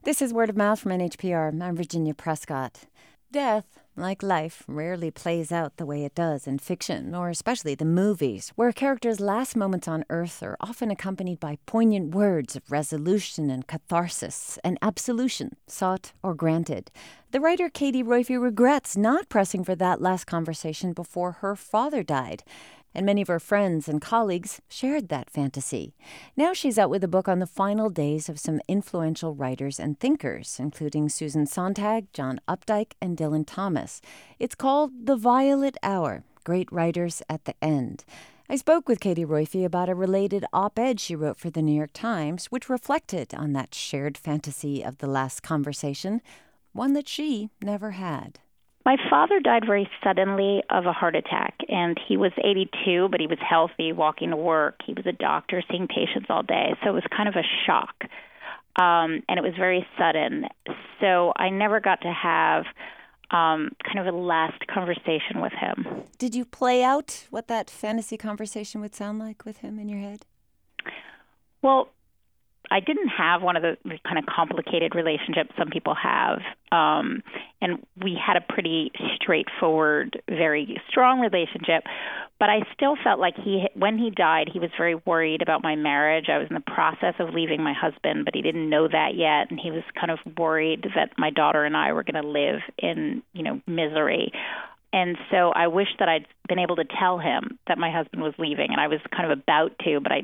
This is Word of Mouth from NHPR. I'm Virginia Prescott. Death, like life, rarely plays out the way it does in fiction, or especially the movies, where a character's last moments on Earth are often accompanied by poignant words of resolution and catharsis, and absolution, sought or granted. The writer Katie Roiphe regrets not pressing for that last conversation before her father died, and many of her friends and colleagues shared that fantasy. Now she's out with a book on the final days of some influential writers and thinkers, including Susan Sontag, John Updike, and Dylan Thomas. It's called The Violet Hour, Great Writers at the End. I spoke with Katie Roiphe about a related op-ed she wrote for the New York Times, which reflected on that shared fantasy of the last conversation, one that she never had. My father died very suddenly of a heart attack, and he was 82, but he was healthy, walking to work. He was a doctor, seeing patients all day, so it was kind of a shock, and it was very sudden. So I never got to have kind of a last conversation with him. Did you play out what that fantasy conversation would sound like with him in your head? Well, I didn't have one of the kind of complicated relationships some people have, and we had a pretty straightforward, very strong relationship. But I still felt like when he died, he was very worried about my marriage. I was in the process of leaving my husband, but he didn't know that yet, and he was kind of worried that my daughter and I were going to live in, misery. And so I wish that I'd been able to tell him that my husband was leaving, and I was kind of about to, but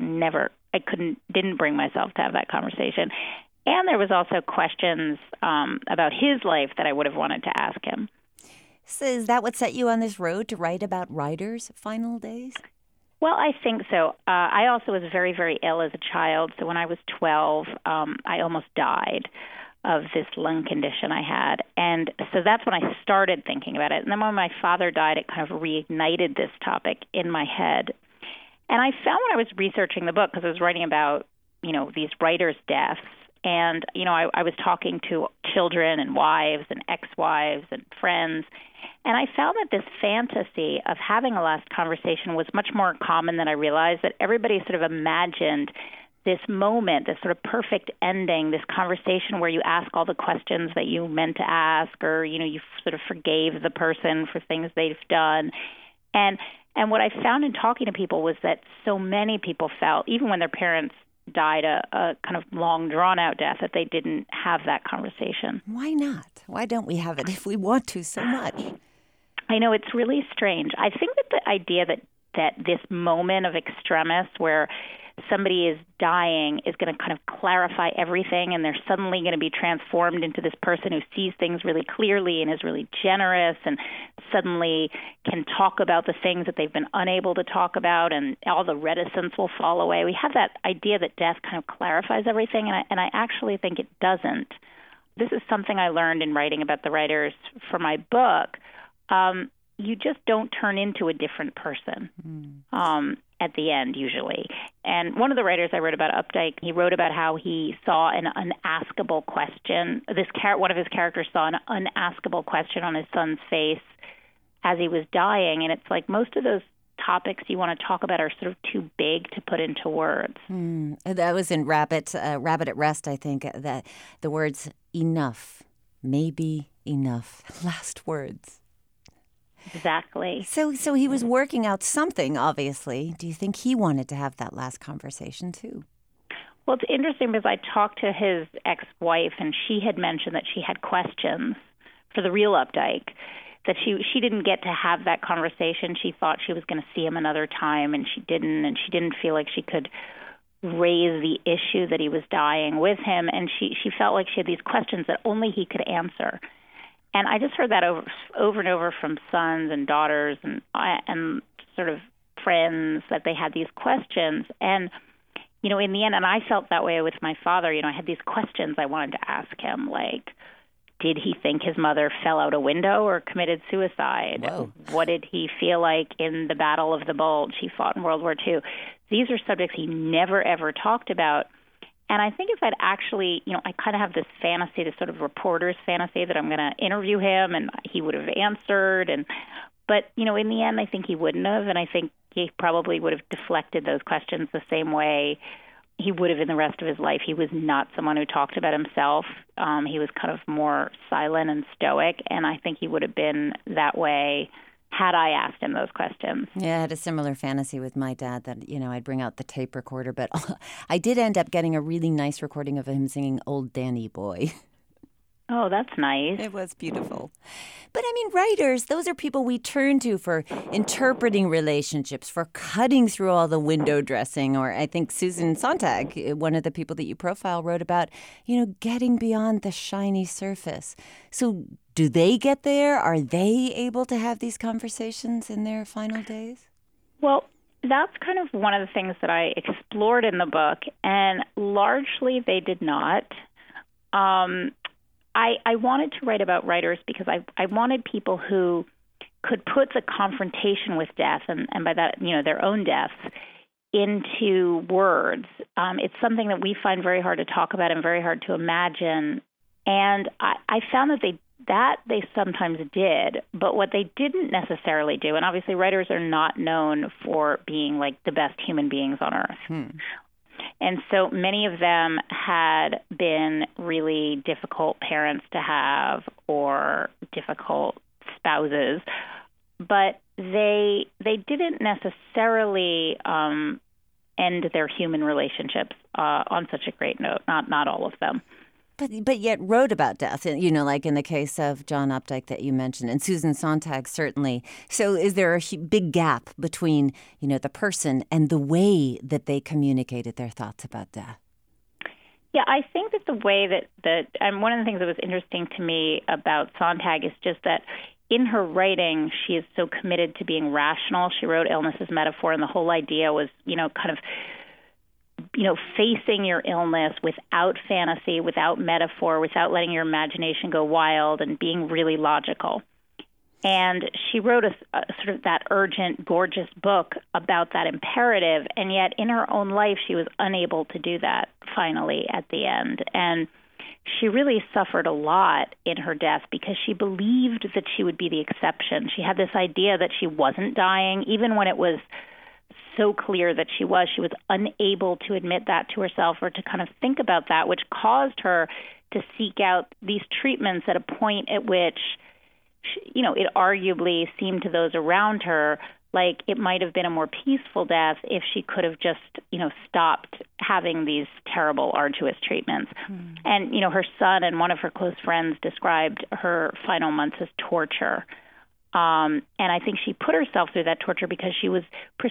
didn't bring myself to have that conversation. And there was also questions about his life that I would have wanted to ask him. So is that what set you on this road to write about writers' final days? Well, I think so. I also was very, very ill as a child. So when I was 12, I almost died of this lung condition I had. And so that's when I started thinking about it. And then when my father died, it kind of reignited this topic in my head. And I found when I was researching the book, because I was writing about, these writers' deaths, and, I was talking to children and wives and ex-wives and friends, and I found that this fantasy of having a last conversation was much more common than I realized, that everybody sort of imagined this moment, this sort of perfect ending, this conversation where you ask all the questions that you meant to ask, or, you sort of forgave the person for things they've done. And what I found in talking to people was that so many people felt, even when their parents died a kind of long, drawn-out death, that they didn't have that conversation. Why not? Why don't we have it if we want to so much? I know, it's really strange. I think that the idea that this moment of extremis where somebody is dying is going to kind of clarify everything, and they're suddenly going to be transformed into this person who sees things really clearly and is really generous and suddenly can talk about the things that they've been unable to talk about, and all the reticence will fall away. We have that idea that death kind of clarifies everything, and I actually think it doesn't. This is something I learned in writing about the writers for my book. You just don't turn into a different person at the end, usually. And one of the writers I wrote about, Updike, he wrote about how he saw an unaskable question. One of his characters saw an unaskable question on his son's face as he was dying. And it's like most of those topics you want to talk about are sort of too big to put into words. That was in Rabbit at Rest, I think, that the words enough, maybe enough, last words. Exactly. So he was working out something, obviously. Do you think he wanted to have that last conversation, too? Well, it's interesting because I talked to his ex-wife, and she had mentioned that she had questions for the real Updike, that she didn't get to have that conversation. She thought she was going to see him another time, and she didn't feel like she could raise the issue that he was dying with him, and she felt like she had these questions that only he could answer. And I just heard that over and over from sons and daughters and sort of friends, that they had these questions. And, in the end, and I felt that way with my father, I had these questions I wanted to ask him, like, did he think his mother fell out a window or committed suicide? Whoa. What did he feel like in the Battle of the Bulge? He fought in World War II. These are subjects he never, ever talked about. And I think if I'd actually, I kind of have this fantasy, this sort of reporter's fantasy that I'm going to interview him and he would have answered. But, in the end, I think he wouldn't have. And I think he probably would have deflected those questions the same way he would have in the rest of his life. He was not someone who talked about himself. He was kind of more silent and stoic, and I think he would have been that way had I asked him those questions. Yeah, I had a similar fantasy with my dad that, I'd bring out the tape recorder, but I did end up getting a really nice recording of him singing Old Danny Boy. Oh, that's nice. It was beautiful. But writers, those are people we turn to for interpreting relationships, for cutting through all the window dressing. Or I think Susan Sontag, one of the people that you profile, wrote about, getting beyond the shiny surface. So do they get there? Are they able to have these conversations in their final days? Well, that's kind of one of the things that I explored in the book, and largely they did not. I wanted to write about writers because I wanted people who could put the confrontation with death, and by that, their own deaths, into words. It's something that we find very hard to talk about and very hard to imagine. And I found that they sometimes did, but what they didn't necessarily do, and obviously writers are not known for being like the best human beings on earth. And so many of them had been really difficult parents to have or difficult spouses, but they didn't necessarily end their human relationships on such a great note, not all of them. But yet wrote about death, like in the case of John Updike that you mentioned, and Susan Sontag certainly. So is there a big gap between, the person and the way that they communicated their thoughts about death? Yeah, I think that the way that and one of the things that was interesting to me about Sontag is just that in her writing, she is so committed to being rational. She wrote Illness as Metaphor, and the whole idea was, kind of facing your illness without fantasy, without metaphor, without letting your imagination go wild, and being really logical. And she wrote a sort of that urgent, gorgeous book about that imperative, and yet in her own life she was unable to do that finally at the end. And she really suffered a lot in her death because she believed that she would be the exception. She had this idea that she wasn't dying, even when it was so clear that she was unable to admit that to herself or to kind of think about that, which caused her to seek out these treatments at a point at which, it arguably seemed to those around her like it might have been a more peaceful death if she could have just, stopped having these terrible, arduous treatments. And, her son and one of her close friends described her final months as torture. And I think she put herself through that torture because she was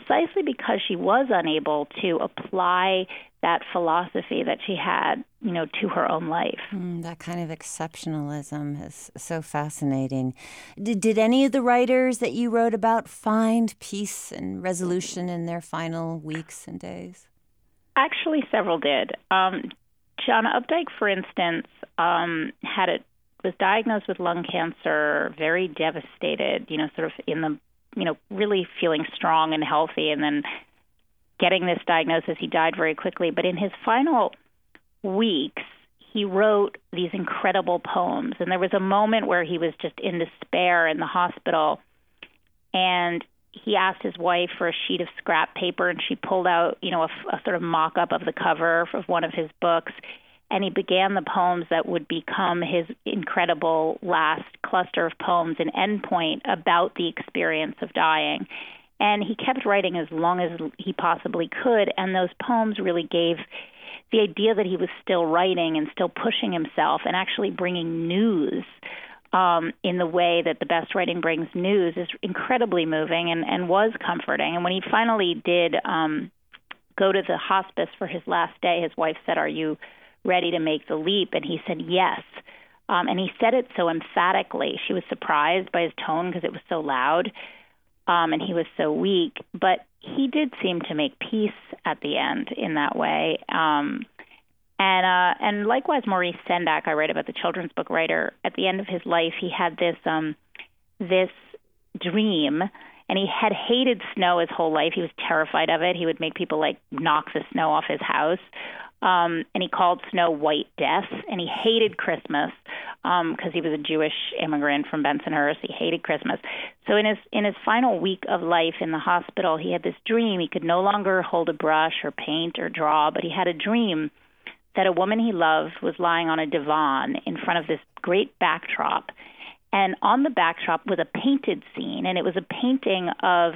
unable to apply that philosophy that she had, to her own life. That kind of exceptionalism is so fascinating. Did any of the writers that you wrote about find peace and resolution in their final weeks and days? Actually, several did. John Updike, for instance, was diagnosed with lung cancer, very devastated, sort of in the, really feeling strong and healthy, and then getting this diagnosis, he died very quickly. But in his final weeks, he wrote these incredible poems. And there was a moment where he was just in despair in the hospital, and he asked his wife for a sheet of scrap paper, and she pulled out, a sort of mock-up of the cover of one of his books. And he began the poems that would become his incredible last cluster of poems, an endpoint about the experience of dying. And he kept writing as long as he possibly could, and those poems really gave the idea that he was still writing and still pushing himself and actually bringing news in the way that the best writing brings news is incredibly moving and was comforting. And when he finally did go to the hospice for his last day, his wife said, "Are you ready to make the leap?" And he said yes. And he said it so emphatically. She was surprised by his tone because it was so loud, and he was so weak. But he did seem to make peace at the end in that way. And likewise, Maurice Sendak, I write about, the children's book writer, at the end of his life, he had this dream. And he had hated snow his whole life. He was terrified of it. He would make people knock the snow off his house. And he called snow white death, and he hated Christmas. because he was a Jewish immigrant from Bensonhurst. He hated Christmas. So in his final week of life in the hospital, he had this dream. He could no longer hold a brush or paint or draw, but he had a dream that a woman he loved was lying on a divan in front of this great backdrop. And on the backdrop was a painted scene, and it was a painting of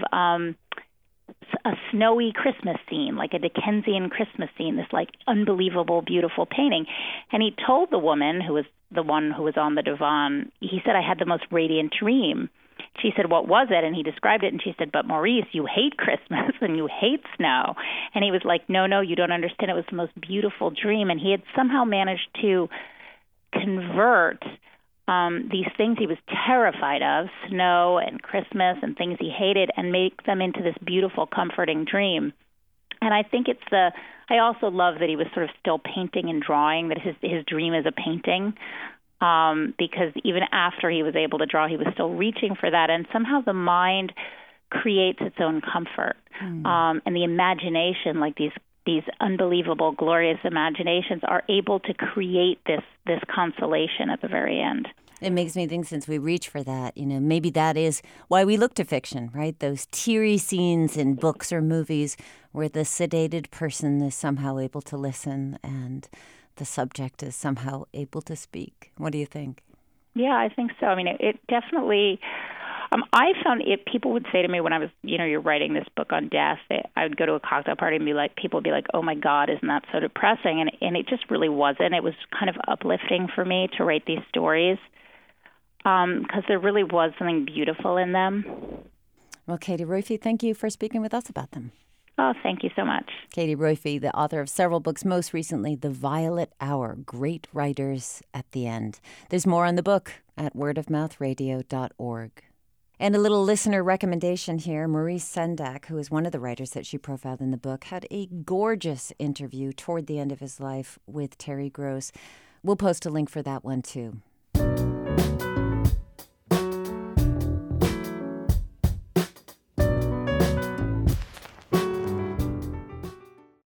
a snowy Christmas scene, like a Dickensian Christmas scene, this like unbelievable, beautiful painting. And he told the woman, who was the one who was on the divan, he said, I had the most radiant dream. She said, what was it? And he described it, and she said, but Maurice, you hate Christmas and you hate snow. And he was like, no, you don't understand. It was the most beautiful dream. And he had somehow managed to convert these things he was terrified of, snow and Christmas and things he hated, and make them into this beautiful, comforting dream. And I think I also love that he was sort of still painting and drawing, that his dream is a painting, because even after he was able to draw, he was still reaching for that. And somehow the mind creates its own comfort. And the imagination, like these unbelievable, glorious imaginations, are able to create this consolation at the very end. It makes me think, since we reach for that, maybe that is why we look to fiction, right? Those teary scenes in books or movies where the sedated person is somehow able to listen and the subject is somehow able to speak. What do you think? Yeah, I think so. I mean, it definitely... I found it. People would say to me when I was, you're writing this book on death, I would go to a cocktail party and people would be like, "Oh my God, isn't that so depressing?" And it just really wasn't. It was kind of uplifting for me to write these stories because there really was something beautiful in them. Well, Katie Roiphe, thank you for speaking with us about them. Oh, thank you so much. Katie Roiphe, the author of several books, most recently, The Violet Hour, Great Writers at the End. There's more on the book at wordofmouthradio.org. And a little listener recommendation here. Maurice Sendak, who is one of the writers that she profiled in the book, had a gorgeous interview toward the end of his life with Terry Gross. We'll post a link for that one, too.